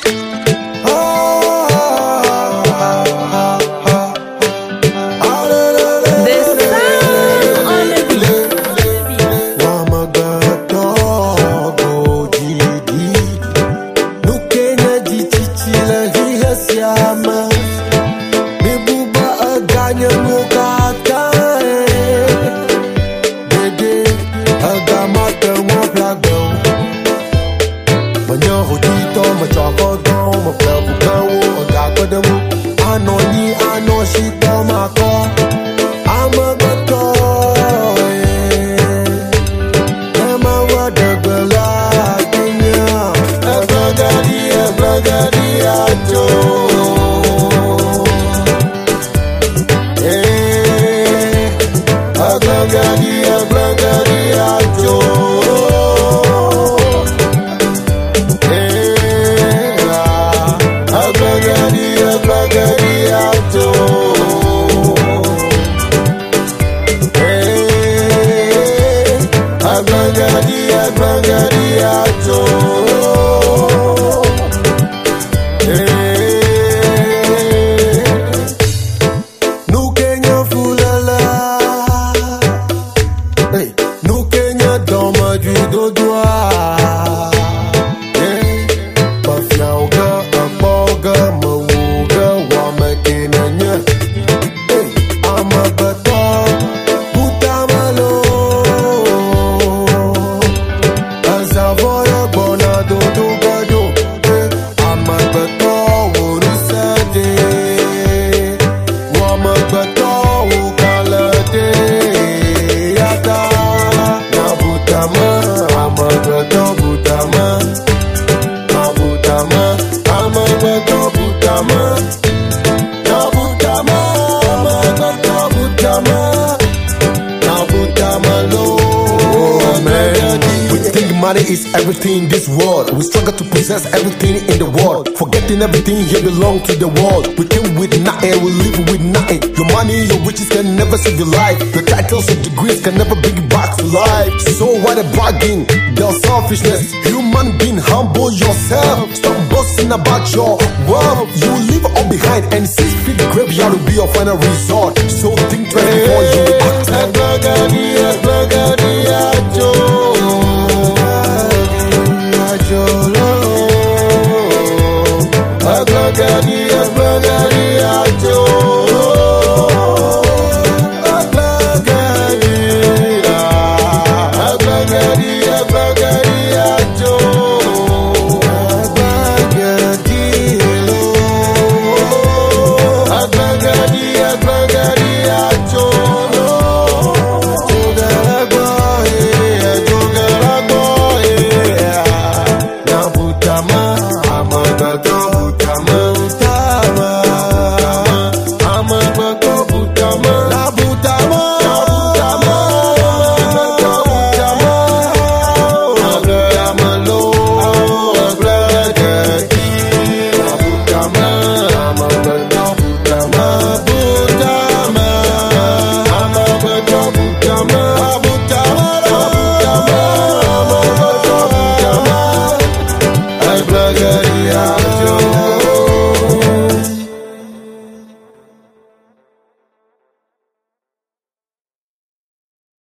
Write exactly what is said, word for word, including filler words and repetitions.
Money is everything in this world. We struggle to possess everything in the world, forgetting everything here belong to the world. We came with nothing, we live with nothing. Your money, your riches can never save your life. Your titles and degrees can never bring you back to life. So what a bargain, there's selfishness. Human being, humble yourself. Stop boasting about your wealth. You leave all behind, and six feet graveyard will be your final resort. So think twice before you act. Agagani